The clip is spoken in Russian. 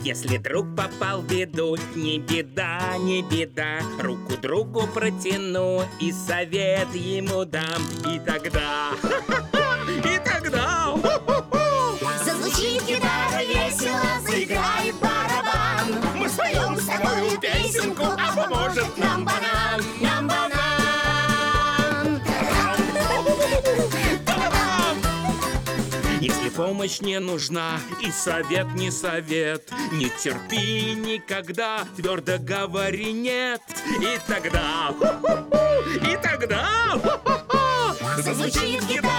Если друг попал в беду, не беда, не беда, руку другу протяну и совет ему дам. И тогда, зазвучит гитара весело, заиграет барабан. Мы споем с тобою песенку, а поможет нам банан, нам банан. Если помощь не нужна и совет не совет, не терпи никогда, твердо говори нет. И тогда, Зазвучит гитара